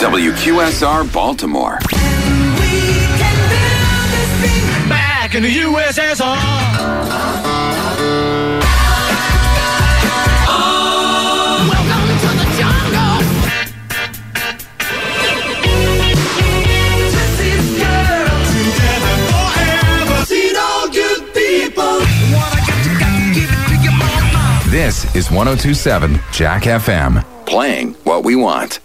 WQSR Baltimore. Back in the USSR. Welcome to the jungle. Jesse's girl. Together forever. See all good people. What I got, you got to give it to your mama. This is 102.7 Jack FM. Playing what we want.